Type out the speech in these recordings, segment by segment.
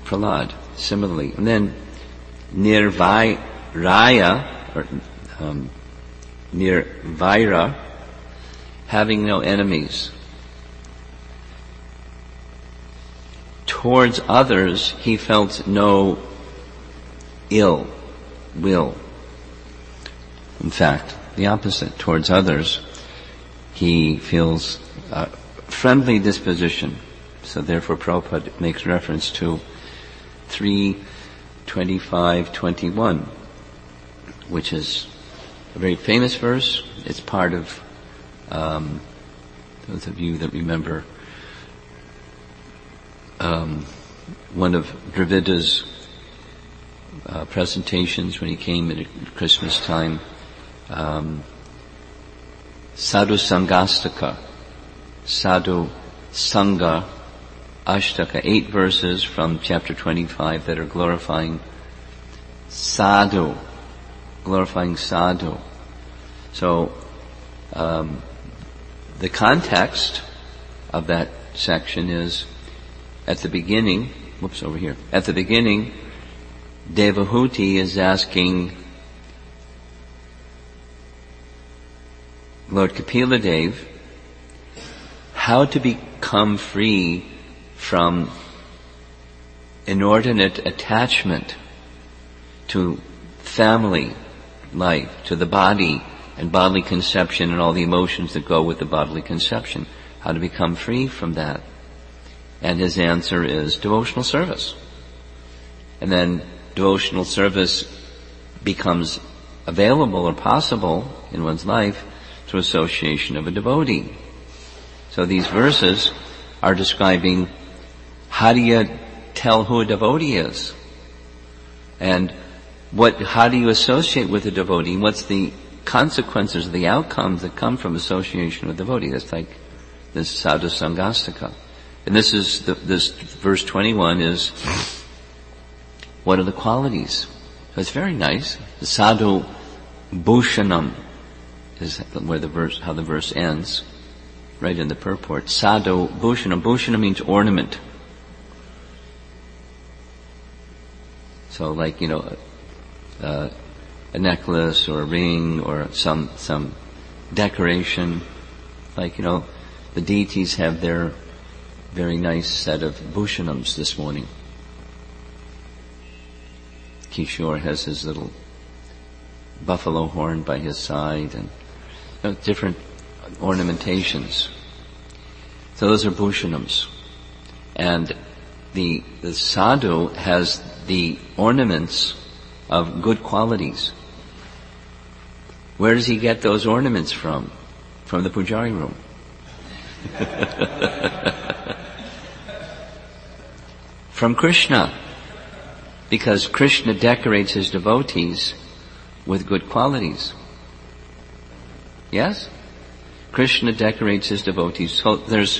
Prahlad, similarly. And then Nirvairaya, or Nirvaira, having no enemies. Towards others, he felt no ill will. In fact, the opposite. Towards others, he feels a friendly disposition. So therefore, Prabhupada makes reference to 3:25:21, which is a very famous verse. It's part of, those of you that remember, one of Dravida's presentations when he came at Christmas time, Sadhu Sangastaka, Sadhu Sangha Ashtaka, 8 verses from chapter 25 that are glorifying sadhu. So, the context of that section is at the beginning, Devahuti is asking Lord Kapila Dev how to become free from inordinate attachment to family life, to the body and bodily conception and all the emotions that go with the bodily conception. How to become free from that. And his answer is devotional service. And then devotional service becomes available or possible in one's life through association of a devotee. So these verses are describing how do you tell who a devotee is? And how do you associate with a devotee? What's the consequences, the outcomes that come from association with a devotee? That's like this Sadhu Sangastaka. And this verse 21 is, what are the qualities? So it's very nice. The Sadhu Bhushanam is how the verse ends, right in the purport. Sadhu Bhushanam. Bhushanam means ornament. So like, a necklace or a ring or some decoration. Like, the deities have their very nice set of bhushanams this morning. Kishore has his little buffalo horn by his side and different ornamentations. So those are bhushanams. And the sadhu has the ornaments of good qualities. Where does he get those ornaments from? From the pujari room. From Krishna. Because Krishna decorates his devotees with good qualities. Yes? Krishna decorates his devotees. So there's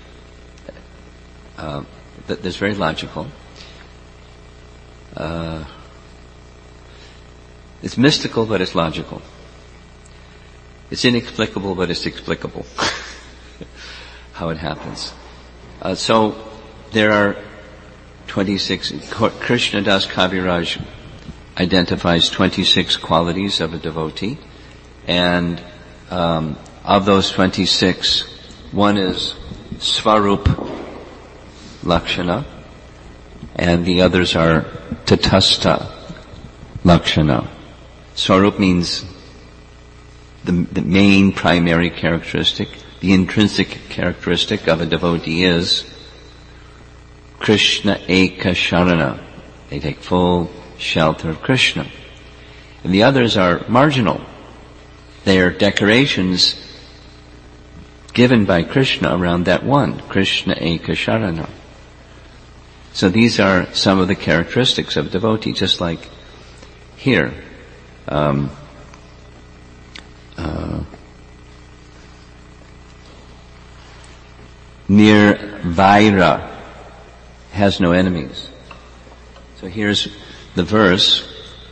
very logical. It's mystical, but it's logical. It's inexplicable, but it's explicable. How it happens. So there are 26, Krishna Das Kaviraj identifies 26 qualities of a devotee, and of those 26, one is Svarup Lakshana, and the others are Tatastha Lakshana. Svarup means the main primary characteristic, the intrinsic characteristic of a devotee is Krishna Eka Sharana. They take full shelter of Krishna. And the others are marginal. They are decorations given by Krishna around that one, Krishna Eka Sharana. So these are some of the characteristics of devotee, just like here. Nirvaira, has no enemies. So here's the verse,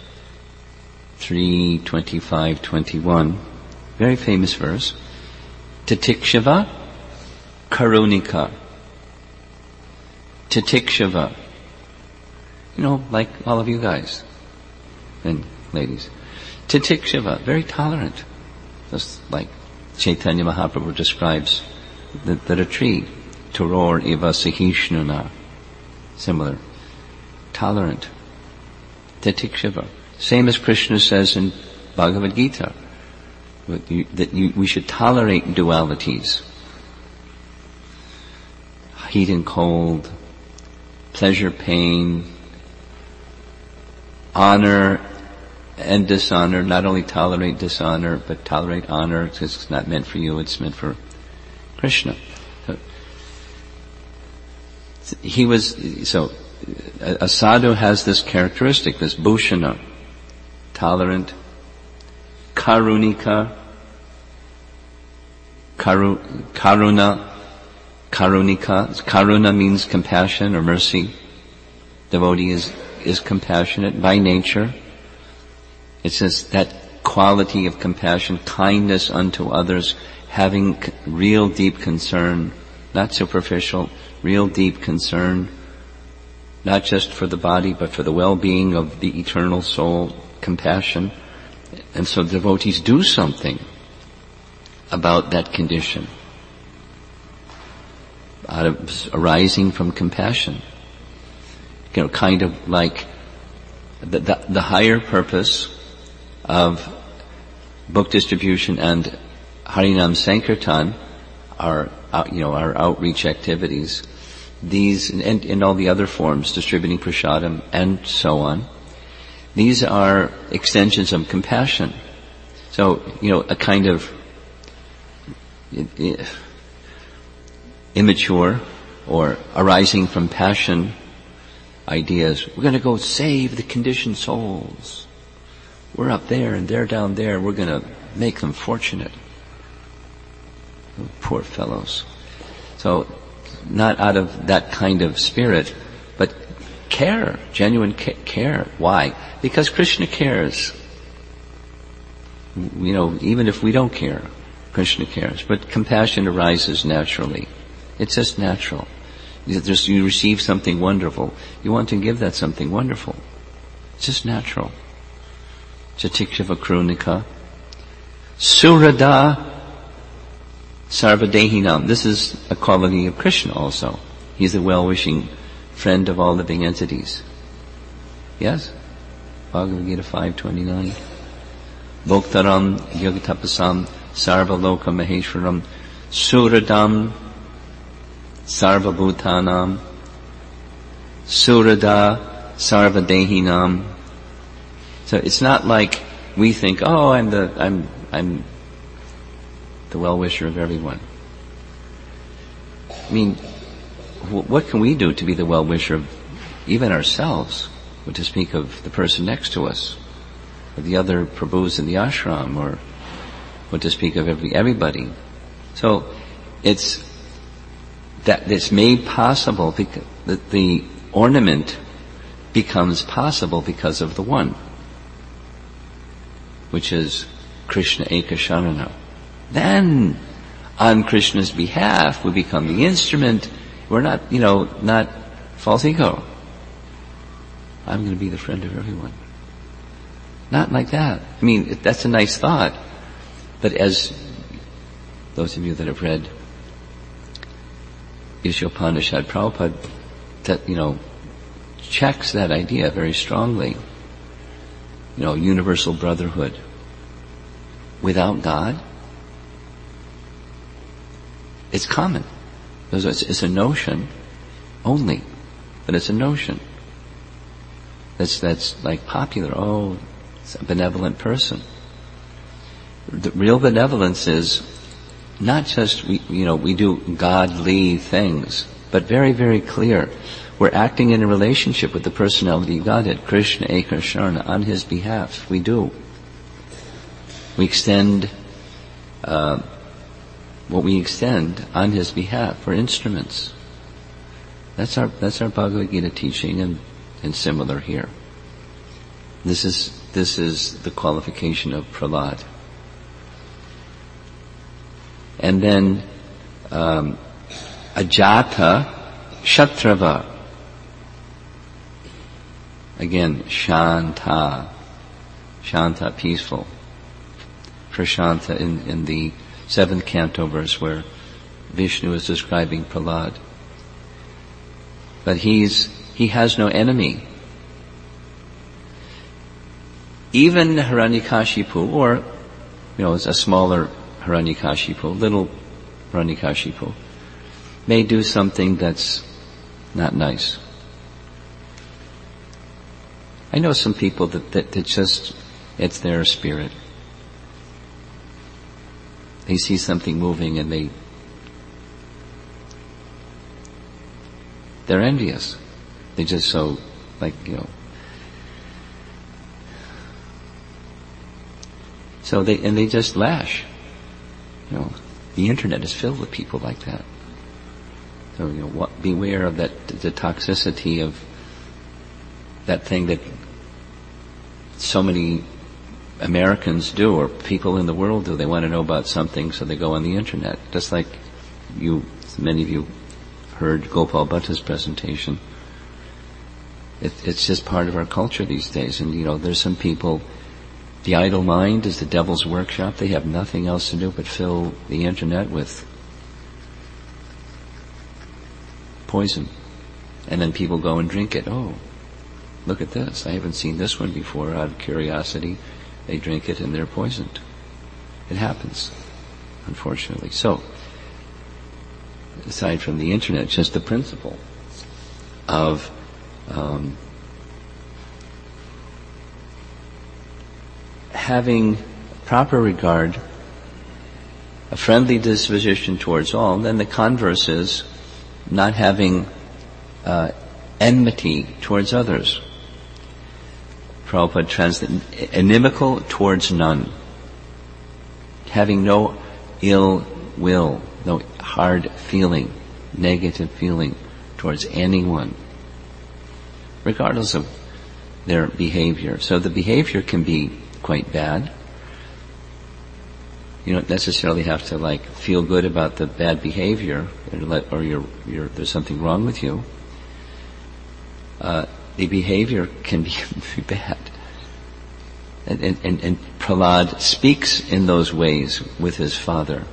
3:25:21, very famous verse. Titikshava Karunika. Titikshava. like all of you guys and ladies. Titikshava, very tolerant. Just like Chaitanya Mahaprabhu describes the retreat. Turor iva sahishnuna. Similar. Tolerant. Titikshava. Same as Krishna says in Bhagavad Gita. We should tolerate dualities. Heat and cold. Pleasure, pain. Honor and dishonor. Not only tolerate dishonor, but tolerate honor, because it's not meant for you, it's meant for Krishna. A sadhu has this characteristic, this bhushana, tolerant, karunika, karuna means compassion or mercy. Devotee is compassionate by nature. It's just that quality of compassion, kindness unto others, having real deep concern, not superficial, real deep concern, not just for the body, but for the well-being of the eternal soul, compassion. And so devotees do something about that condition, arising from compassion. Kind of like the higher purpose of book distribution and Harinam Sankirtan, our outreach activities, these and all the other forms, distributing prasadam and so on, these are extensions of compassion. So, a kind of immature or arising from passion ideas. We're going to go save the conditioned souls. We're up there and they're down there. We're going to make them fortunate. Oh, poor fellows. So, not out of that kind of spirit, but care, genuine care. Why? Because Krishna cares. Even if we don't care, Krishna cares. But compassion arises naturally. It's just natural. You receive something wonderful. You want to give that something wonderful. It's just natural. Chatikshava Krunika. Surada Sarvadehinam. This is a quality of Krishna also. He's a well-wishing friend of all living entities. Yes? Bhagavad Gita 5:29. Bhoktaram Yogatapasam Sarvaloka Maheshwaram Suradam Sarvabhutanam Surada Sarvadehinam. So it's not like we think, I'm the well-wisher of everyone. I mean, what can we do to be the well-wisher of even ourselves? Or to speak of the person next to us, or the other prabhus in the ashram, or what to speak of everybody. So it's made possible because the ornament becomes possible because of the one, which is Krishna Eka Sharana. Then, on Krishna's behalf, we become the instrument. We're not false ego. I'm going to be the friend of everyone. Not like that. I mean, that's a nice thought. But as those of you that have read Ishopanishad, Prabhupada, checks that idea very strongly. Universal brotherhood. Without God, it's common. It's a notion only, but it's a notion. That's like popular. It's a benevolent person. The real benevolence is not just we do godly things, but very, very clear. We're acting in a relationship with the personality of Godhead, Krishna Eka Sharana, on His behalf. We do. We extend what we extend on His behalf. We're instruments. That's our Bhagavad Gita teaching, and similar here. This is the qualification of Prahlad. And then Ajata Shatrava. Again, Shanta. Shanta, peaceful. Prashanta in the 7th canto verse where Vishnu is describing Prahlad. But he has no enemy. Even Hiranyakashipu, or, it's a smaller Hiranyakashipu, little Hiranyakashipu, may do something that's not nice. I know some people that just, it's their spirit. They see something moving and they're envious. They just so, so they just lash. The internet is filled with people like that. So, beware of that, the toxicity of that thing that so many Americans do, or people in the world do. They want to know about something, so they go on the internet. Just like many of you heard Gopal Bhatta's presentation. It's just part of our culture these days. And, there's some people, the idle mind is the devil's workshop. They have nothing else to do but fill the internet with poison. And then people go and drink it. Oh, look at this. I haven't seen this one before. Out of curiosity, they drink it and they're poisoned. It happens, unfortunately. So, aside from the internet, just the principle of having proper regard, a friendly disposition towards all, and then the converse is not having enmity towards others. Prabhupada translates, inimical towards none. Having no ill will, no hard feeling, negative feeling towards anyone, regardless of their behavior. So the behavior can be quite bad. You don't necessarily have to feel good about the bad behavior, or there's something wrong with you. The behavior can be bad. And Prahlad speaks in those ways with his father.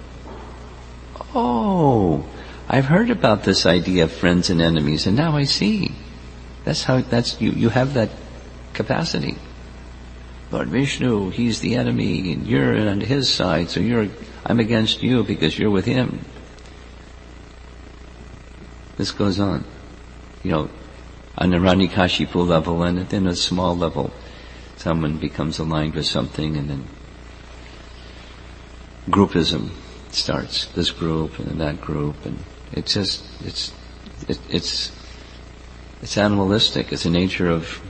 Oh, I've heard about this idea of friends and enemies, and now I see. You have that capacity. Lord Vishnu, he's the enemy, and you're on his side, so I'm against you because you're with him. This goes on. On the Hiranyakashipu level, and then a small level, someone becomes aligned with something, and then groupism starts. This group and then that group, and it's animalistic. It's the nature of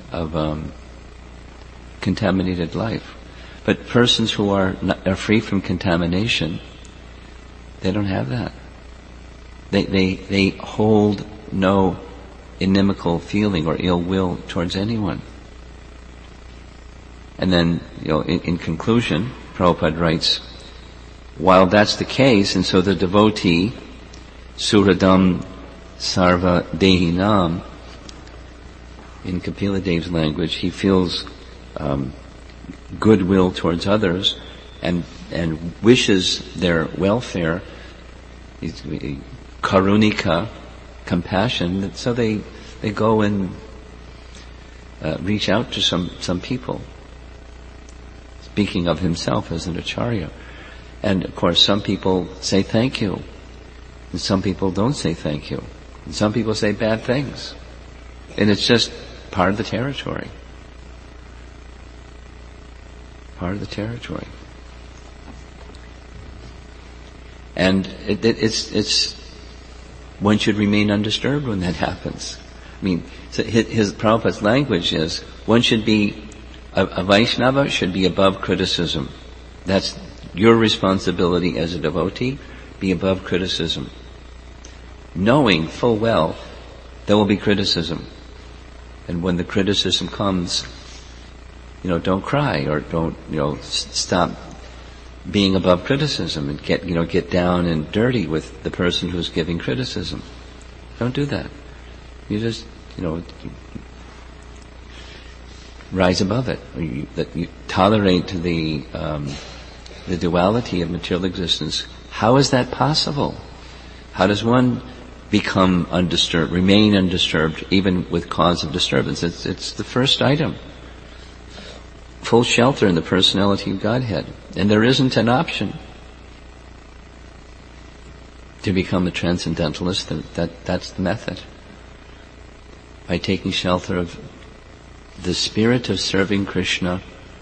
contaminated life. But persons who are free from contamination, they don't have that. They hold no inimical feeling or ill will towards anyone. And then, in conclusion, Prabhupada writes, while that's the case, and so the devotee, Suradam Sarva Dehinam, in Kapila Dev's language, he feels goodwill towards others and wishes their welfare, karunika, compassion, so they go and reach out to some people, speaking of himself as an acharya. And of course some people say thank you, and some people don't say thank you, and some people say bad things, and it's just part of the territory. Part of the territory. And it's one should remain undisturbed when that happens. So his Prabhupada's language is, one should be, a Vaishnava should be above criticism. That's your responsibility as a devotee, be above criticism. Knowing full well there will be criticism. And when the criticism comes, don't cry, or don't, stop being above criticism and get down and dirty with the person who's giving criticism. Don't do that. You just, rise above it, that you tolerate the duality of material existence. How is that possible? How does one become undisturbed, remain undisturbed, even with cause of disturbance? It's the first item. Full shelter in the personality of Godhead. And there isn't an option to become a transcendentalist. That's the method. By taking shelter of the spirit of serving Krishna,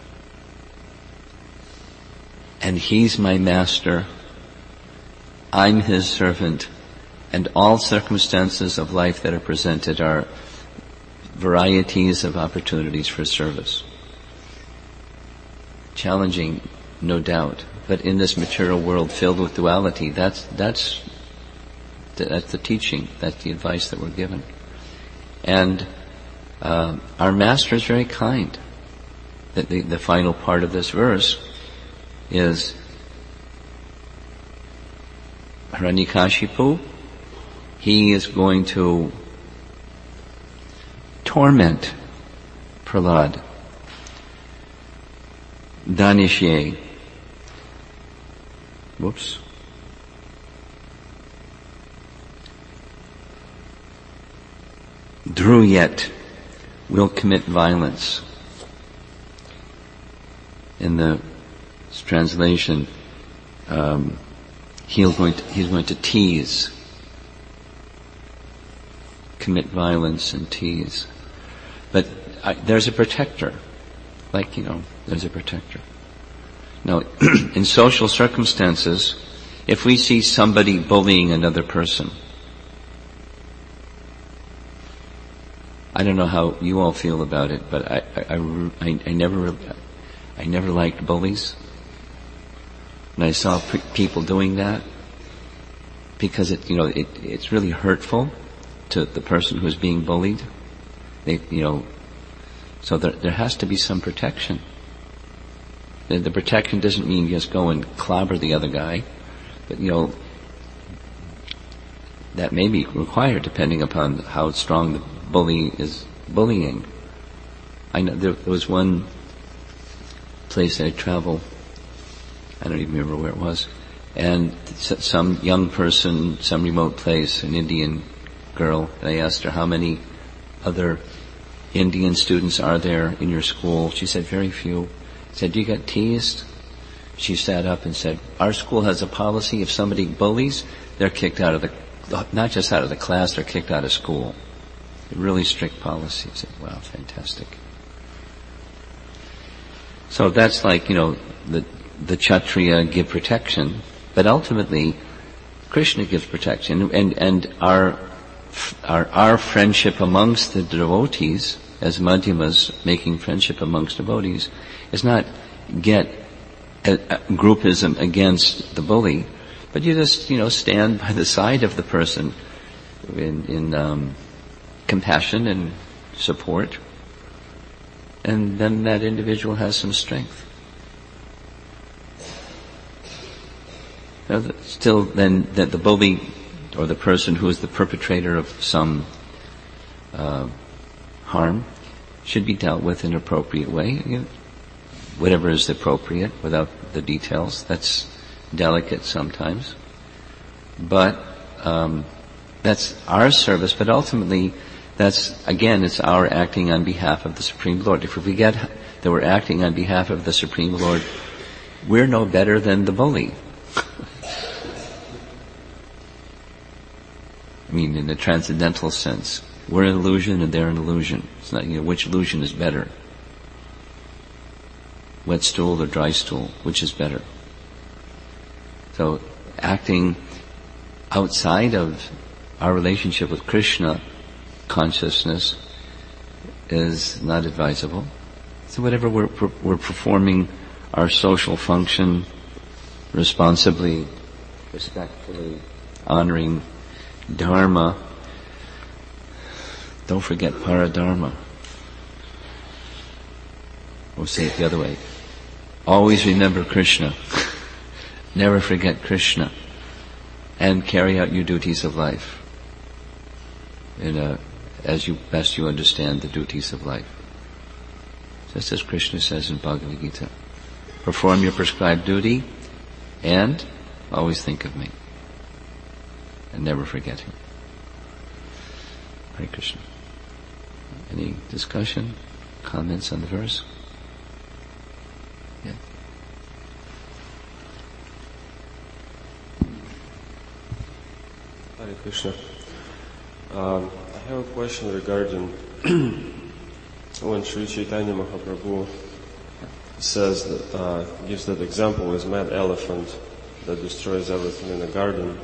and He's my master, I'm His servant, and all circumstances of life that are presented are varieties of opportunities for service. Challenging, no doubt, but in this material world filled with duality, that's the teaching, that's the advice that we're given. And our Master is very kind. The final part of this verse is Hiranyakashipu, he is going to torment Prahlad. Danishye. Druyet will commit violence. In the translation, he's going to tease, commit violence and tease. But there's a protector, there's a protector. Now, in social circumstances, if we see somebody bullying another person, I don't know how you all feel about it, but I never liked bullies. And I saw people doing that because it's really hurtful to the person who's being bullied. So there has to be some protection. The protection doesn't mean just go and clobber the other guy, but that may be required depending upon how strong the bully is bullying. I know there was one place I traveled, I don't even remember where it was, and some young person, some remote place, an Indian girl, and I asked her, how many other Indian students are there in your school? She said, very few. I said, do you get teased? She sat up and said, our school has a policy, if somebody bullies, they're kicked out of not just out of the class, they're kicked out of school. A really strict policy. I said, wow, fantastic. So that's the Kshatriya give protection, but ultimately, Krishna gives protection, and our friendship amongst the devotees, as Madhyamas making friendship amongst devotees, is not get a groupism against the bully, but you just, stand by the side of the person in compassion and support, and then that individual has some strength. Still, then, that the bully or the person who is the perpetrator of some harm should be dealt with in an appropriate way. Whatever is appropriate, without the details. That's delicate sometimes. But that's our service, but ultimately it's our acting on behalf of the Supreme Lord. If we get that we're acting on behalf of the Supreme Lord, we're no better than the bully. In the transcendental sense. We're an illusion and they're an illusion. It's not, which illusion is better? Wet stool or dry stool? Which is better? So, acting outside of our relationship with Krishna consciousness is not advisable. So whatever we're performing our social function responsibly, respectfully, honoring Dharma, don't forget Paradharma. We'll say it the other way. Always remember Krishna. Never forget Krishna. And carry out your duties of life as best you understand the duties of life. Just as Krishna says in Bhagavad Gita. Perform your prescribed duty and always think of me. And never forget him. Hare Krishna. Any discussion? Comments on the verse? Yeah. Hare Krishna. I have a question regarding when Sri Chaitanya Mahaprabhu says that, gives that example with mad elephant that destroys everything in the garden.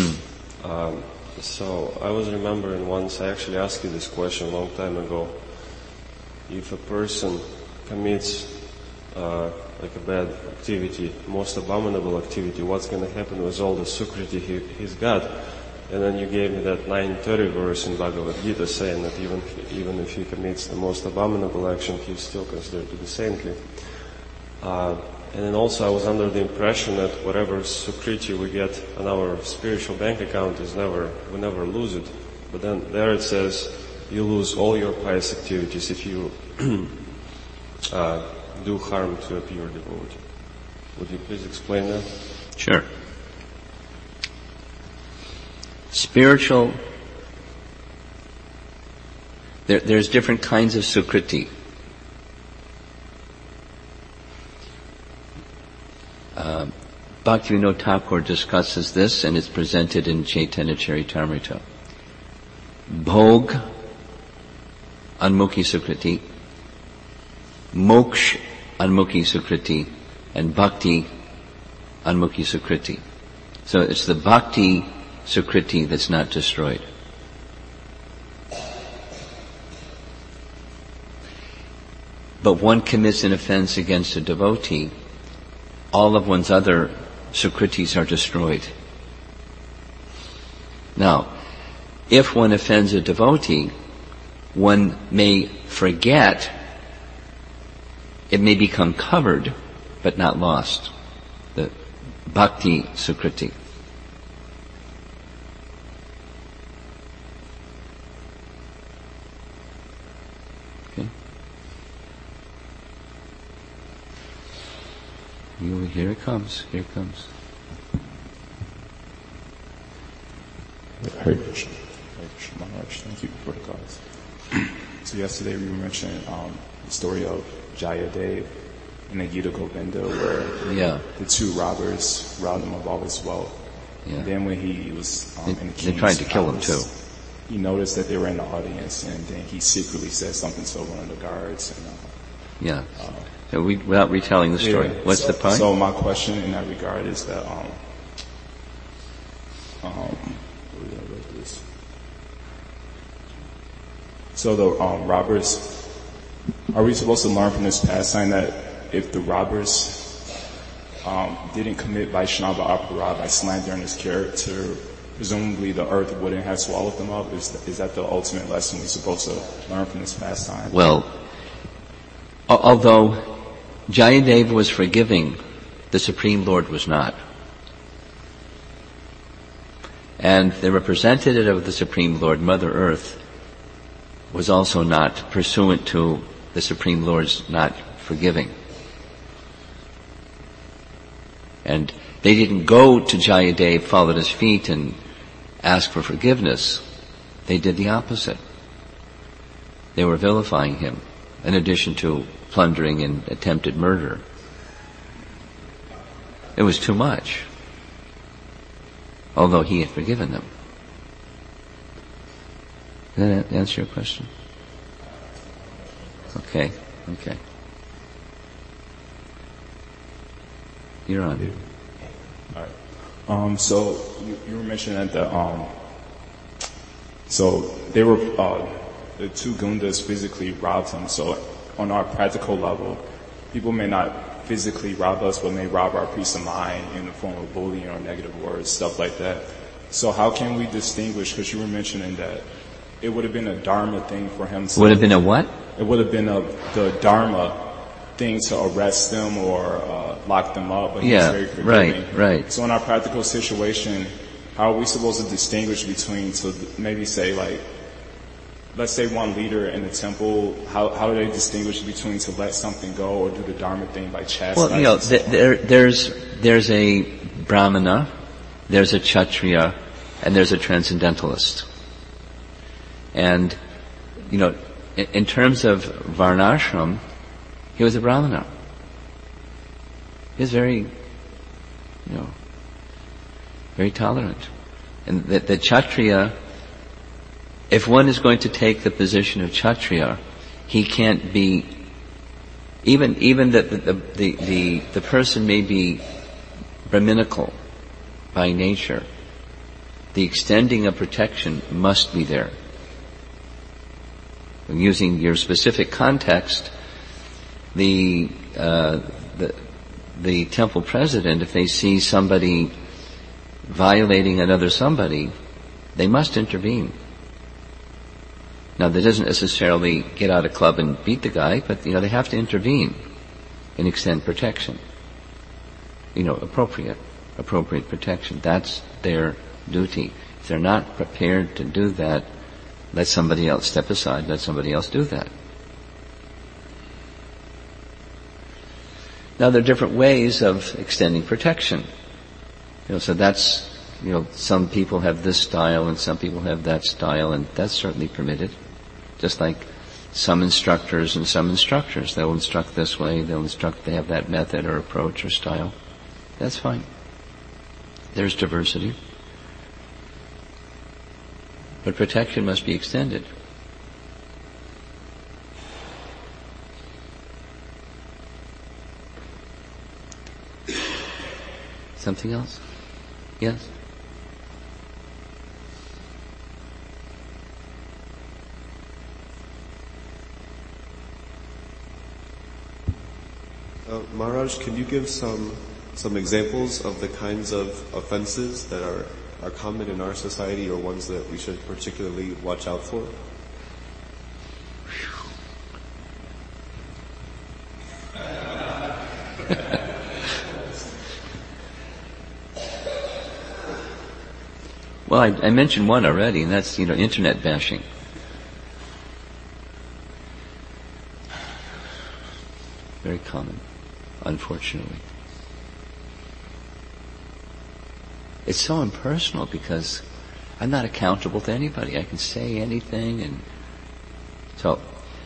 So I was remembering once I actually asked you this question a long time ago. If a person commits like a bad activity, most abominable activity, what's going to happen with all the sukriti he's got? And then you gave me that 9:30 verse in Bhagavad Gita saying that even if he commits the most abominable action, he's still considered to be saintly. And then also I was under the impression that whatever sukriti we get on our spiritual bank account we never lose it. But then there it says you lose all your pious activities if you do harm to a pure devotee. Would you please explain that? Sure. Spiritual, there's different kinds of sukriti. Bhaktivinoda Thakur discusses this, and it's presented in Chaitanya Charitamrita. Bhog, Anmukhi Sukriti, Moksha, Anmukhi Sukriti, and Bhakti, Anmukhi Sukriti. So it's the Bhakti Sukriti that's not destroyed. But one commits an offense against a devotee, all of one's other sukritis are destroyed. Now, if one offends a devotee, one may forget, it may become covered, but not lost. The bhakti sukriti. Okay. Here it comes. Here it comes. Hare Krishna. Hare Krishna Maharaj. Thank you for the cause. So yesterday we were mentioning the story of Jayadev in the Gita Govinda where the two robbers robbed him of all his wealth. Yeah. And then when he was in the king's they tried to kill him too. He noticed that they were in the audience, and then he secretly said something to one of the guards. And, without retelling the story, what's the point? So my question in that regard is that so the robbers, are we supposed to learn from this pastime that if the robbers didn't commit Vaishnava Aparadha by slandering his character, presumably the earth wouldn't have swallowed them up? Is that the ultimate lesson we're supposed to learn from this pastime? Well, although Jayadev was forgiving, the Supreme Lord was not. And the representative of the Supreme Lord, Mother Earth, was also not pursuant to the Supreme Lord's not forgiving. And they didn't go to Jayadev, fall at his feet, and ask for forgiveness. They did the opposite. They were vilifying him, in addition to plundering and attempted murder. It was too much, although he had forgiven them. Does that answer your question? Okay. You're on. All right. So you were mentioning that so they were the two gundas physically robbed him. So on our practical level, people may not physically rob us, but may rob our peace of mind in the form of bullying or negative words, stuff like that. So how can we distinguish? Because you were mentioning that it would have been a dharma thing for him to... Would have been a what? It would have been the dharma thing to arrest them or lock them up. But he was very forgiving. Right. So in our practical situation, how are we supposed to distinguish between, to maybe say like, let's say one leader in the temple, how do they distinguish between to let something go or do the Dharma thing by chastising? Well, there's a Brahmana, there's a Kshatriya, and there's a Transcendentalist. And, in terms of Varnashram, he was a Brahmana. He was very, very tolerant. And the Kshatriya, if one is going to take the position of Kshatriya, he can't be, even the person may be Brahminical by nature. The extending of protection must be there. Using your specific context, the temple president, if they see somebody violating another somebody, they must intervene. Now, that doesn't necessarily get out a club and beat the guy, but, they have to intervene and extend protection. Appropriate protection. That's their duty. If they're not prepared to do that, let somebody else step aside, let somebody else do that. Now, there are different ways of extending protection. So that's, some people have this style and some people have that style, and that's certainly permitted. Just like some instructors and some instructors. They'll instruct this way, they have that method or approach or style. That's fine. There's diversity. But protection must be extended. Something else? Yes? Maharaj, can you give some examples of the kinds of offenses that are common in our society or ones that we should particularly watch out for? Well, I mentioned one already, and that's, internet bashing. Very common, unfortunately. It's so impersonal because I'm not accountable to anybody. I can say anything, and so,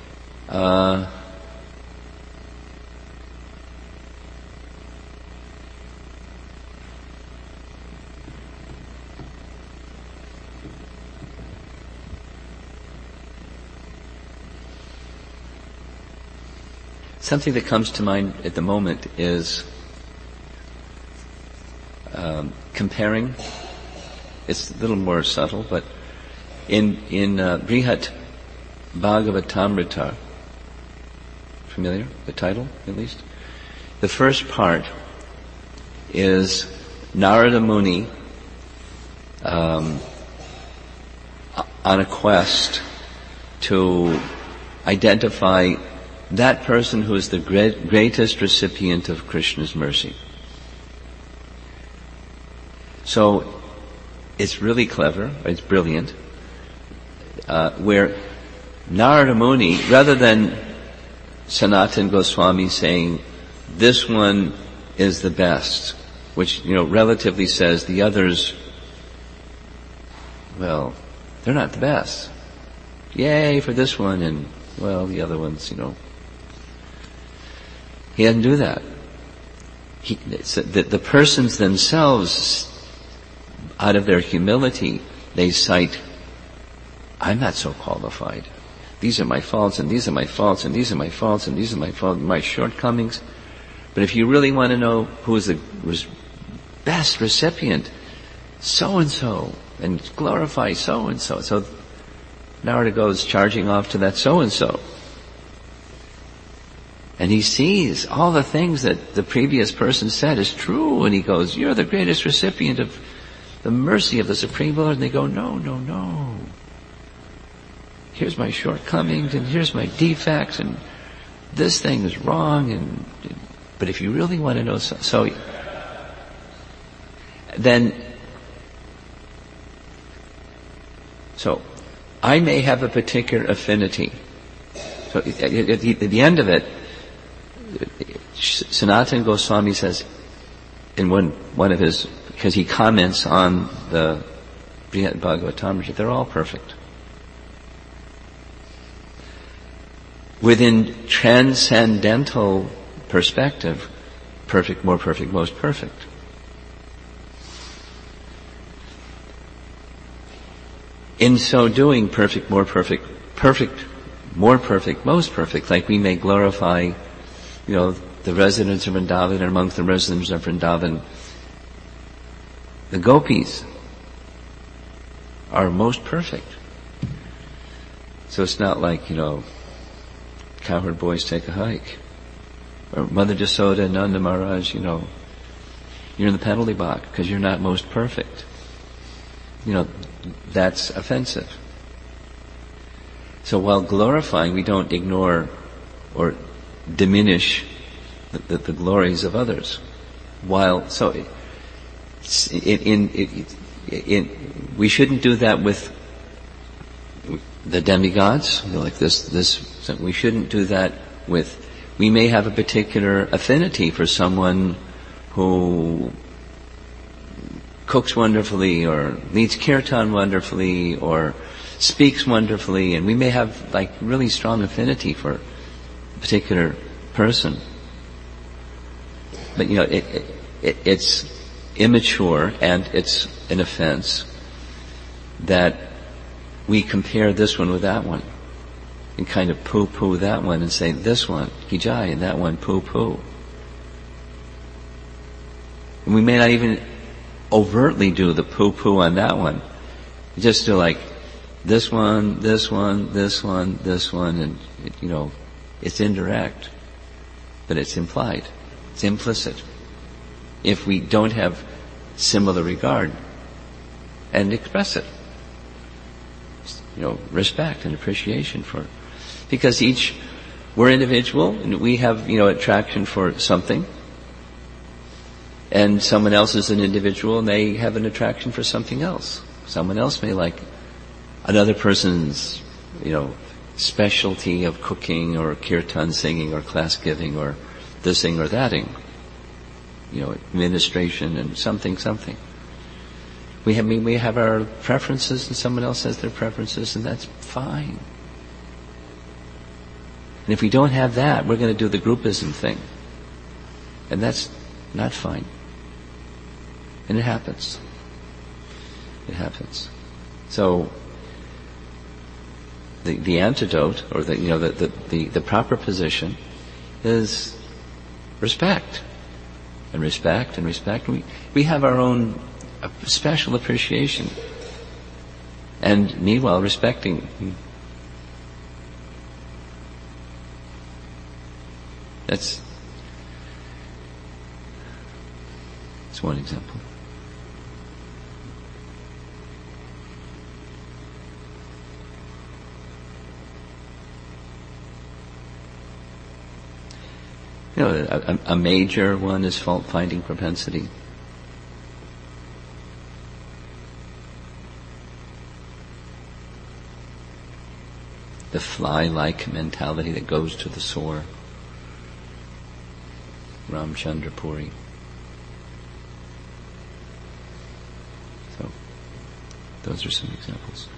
something that comes to mind at the moment is comparing. It's a little more subtle, but in Brihat Bhagavatamrita, familiar, the title at least? The first part is Narada Muni on a quest to identify that person who is the greatest recipient of Krishna's mercy. So, it's really clever, it's brilliant, where Narada Muni, rather than Sanatana Goswami saying, this one is the best, which, relatively says the others, well, they're not the best. Yay for this one, and, well, the other ones, He doesn't do that. The persons themselves, out of their humility, they cite, I'm not so qualified. These are my faults, and these are my faults, and these are my faults, and these are my faults, my shortcomings. But if you really want to know who is the best recipient, so-and-so, and glorify so-and-so. So Narada goes charging off to that so-and-so. And he sees all the things that the previous person said is true, and he goes, you're the greatest recipient of the mercy of the Supreme Lord. And they go, no. Here's my shortcomings, and here's my defects, and this thing is wrong, but if you really want to know, I may have a particular affinity. So at the end of it, Sanatana Goswami says in one of his, because he comments on the Brihad Bhagavatamrita, they're all perfect. Within transcendental perspective, perfect, more perfect, most perfect. In so doing, perfect, more perfect, perfect, more perfect, most perfect, like we may glorify, the residents of Vrindavan, and amongst the residents of Vrindavan, the gopis are most perfect. So it's not like, cowherd boys take a hike. Or Mother Jasoda and Nanda Maharaj, you're in the penalty box because you're not most perfect. That's offensive. So while glorifying, we don't ignore or diminish the glories of others. We shouldn't do that with the demigods, like this. We shouldn't do that with. We may have a particular affinity for someone who cooks wonderfully, or leads kirtan wonderfully, or speaks wonderfully, and we may have really strong affinity for a particular person. But it's immature and it's an offense that we compare this one with that one and kind of poo-poo that one and say this one kijai and that one poo-poo. And we may not even overtly do the poo-poo on that one. We just do this one, this one, this one, this one, and it's indirect, but it's implied. It's implicit. If we don't have similar regard and express it, respect and appreciation for it. Because we're individual and we have, attraction for something. And someone else is an individual and they have an attraction for something else. Someone else may like another person's, specialty of cooking or kirtan singing or class giving or thising or thating. Administration and something. We have our preferences and someone else has their preferences, and that's fine. And if we don't have that, we're going to do the groupism thing. And that's not fine. And it happens. So, the antidote, or the proper position is respect. And respect. We have our own special appreciation. And meanwhile, respecting. That's one example. A major one is fault-finding propensity. The fly-like mentality that goes to the sore. Ramchandra Puri. So, those are some examples.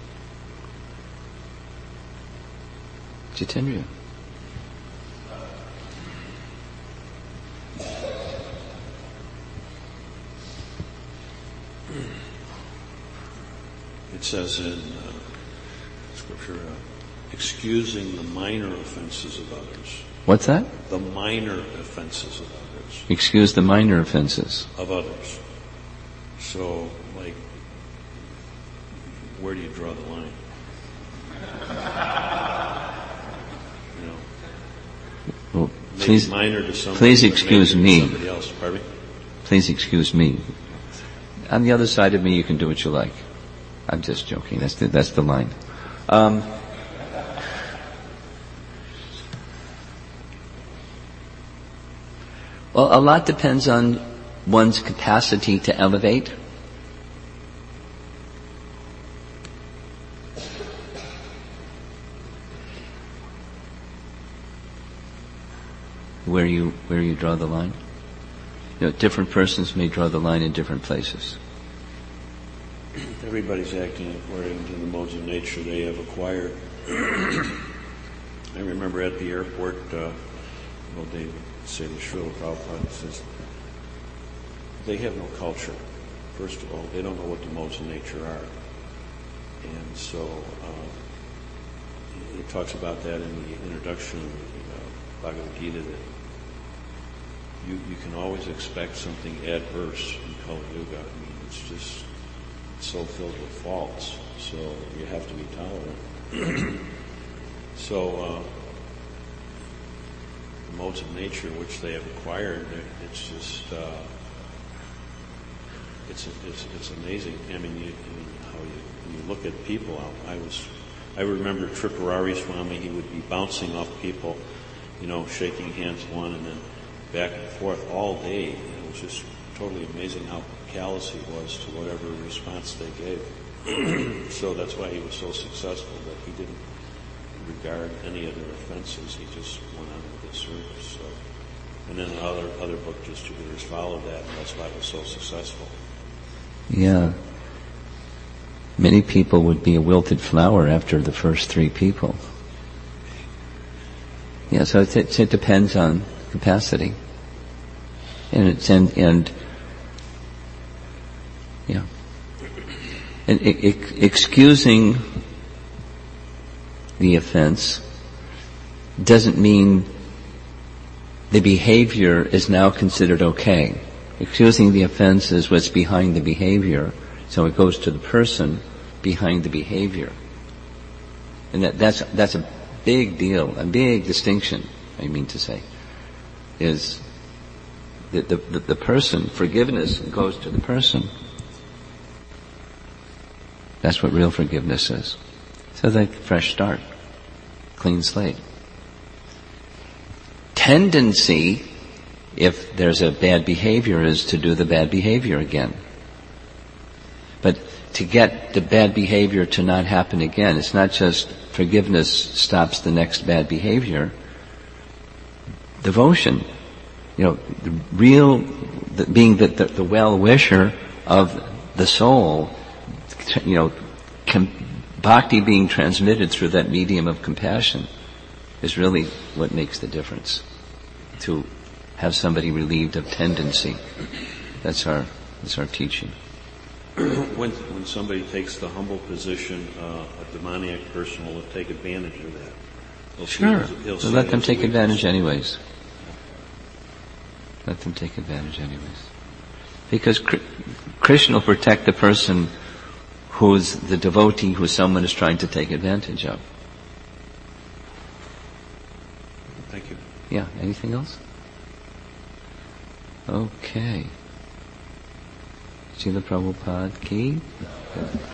Jitendra. It says in Scripture, excusing the minor offenses of others. What's that? The minor offenses of others. Excuse the minor offenses. Of others. So, where do you draw the line? Well, maybe minor to somebody. Please excuse me. Somebody else. Pardon me? Please excuse me. On the other side of me, you can do what you like. I'm just joking. That's the line. Well, a lot depends on one's capacity to elevate. where you draw the line? Different persons may draw the line in different places. Everybody's acting according to the modes of nature they have acquired. I remember at the airport, they say the Srila Prabhupada says, they have no culture. First of all, they don't know what the modes of nature are. And so he talks about that in the introduction of the Bhagavad Gita, that you can always expect something adverse in Kali Yuga. I mean, it's just so filled with faults, so you have to be tolerant. So the modes of nature which they have acquired, it's just it's amazing. I mean, how you look at people. I remember Tripurari Swami. He would be bouncing off people, shaking hands one and then back and forth all day. And it was just totally amazing how callous he was to whatever response they gave. So that's why he was so successful, that he didn't regard any of their offenses. He just went on with his service. So, and then other book distributors followed that, and that's why it was so successful. Yeah. Many people would be a wilted flower after the first 3 people. Yeah, so it depends on capacity. And excusing the offense doesn't mean the behavior is now considered okay. Excusing the offense is what's behind the behavior, so it goes to the person behind the behavior. And that's a big deal, a big distinction, I mean to say, is that the person, forgiveness goes to the person. That's what real forgiveness is. So like fresh start, clean slate. Tendency, if there's a bad behavior, is to do the bad behavior again. But to get the bad behavior to not happen again, it's not just forgiveness stops the next bad behavior. Devotion, being the well-wisher of the soul, bhakti being transmitted through that medium of compassion is really what makes the difference. To have somebody relieved of tendency. That's our teaching. When somebody takes the humble position, a demoniac person will take advantage of that. He'll let them take advantage anyways. Let them take advantage anyways. Because Krishna will protect the person who's the devotee who someone is trying to take advantage of. Thank you. Yeah, anything else? Okay. Srila Prabhupada ki